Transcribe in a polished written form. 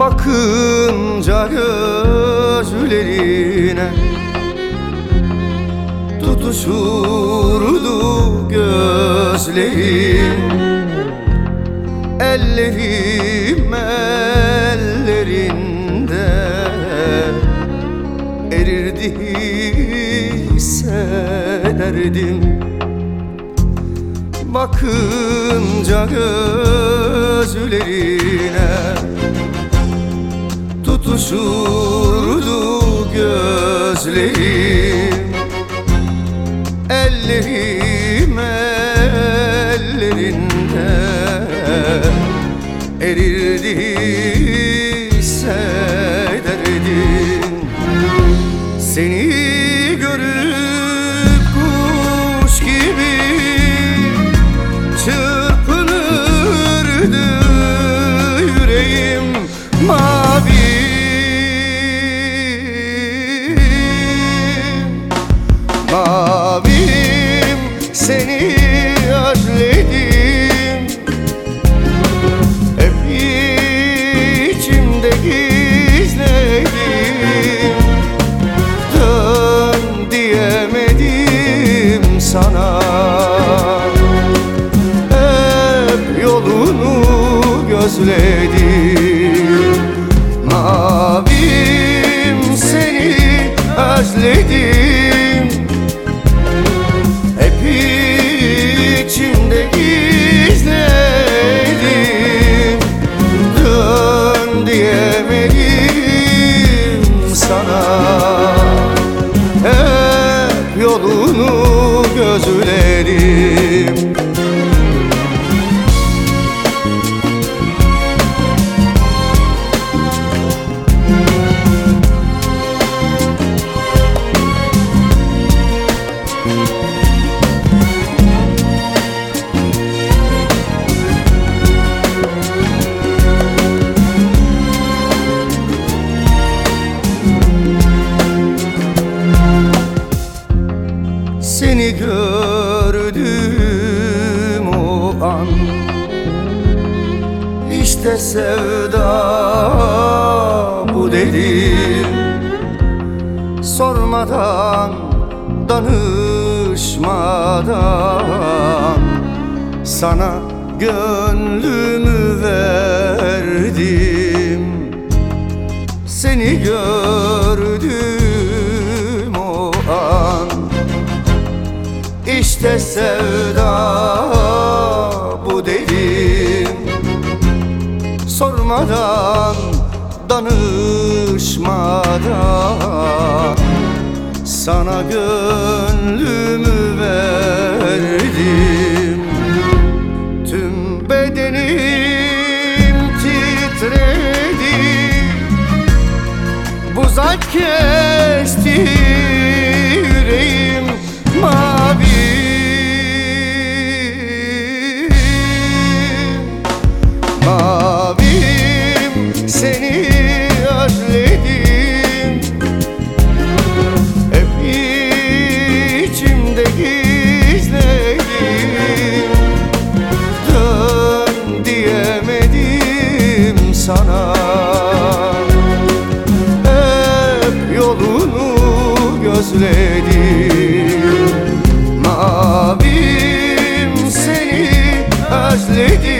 Bakınca gözlerine tutuşurdu gözlerim. Ellerim ellerinde erirdi hissederdim. Bakınca gözlerine tutuşurdu gözlerim. Ellerim ellerinde erirdi hissederdim. Seni görüp kuş gibi çırpınırdı yüreğim. Mavim, seni özledim. Hep içimde gizledim. Dön diyemedim sana. Hep yolunu gözledim. Mavim, seni özledim. Hep içimde gizledim. Dön diyemedim sana. Hep yolunu gözledim. Seni gördüm o an, İşte sevda bu dedim. Sormadan, danışmadan sana gönlümü verdim. Seni gördüm o an, İşte sevda bu dedim. Sormadan, danışmadan sana gönlümü verdim. Tüm bedenim titredi, buz kesti yüreğim. Mavim, seni özledim. Hep içimde gizledim. Dön diyemedim sana. Hep yolunu gözledim. Mavim, seni özledim.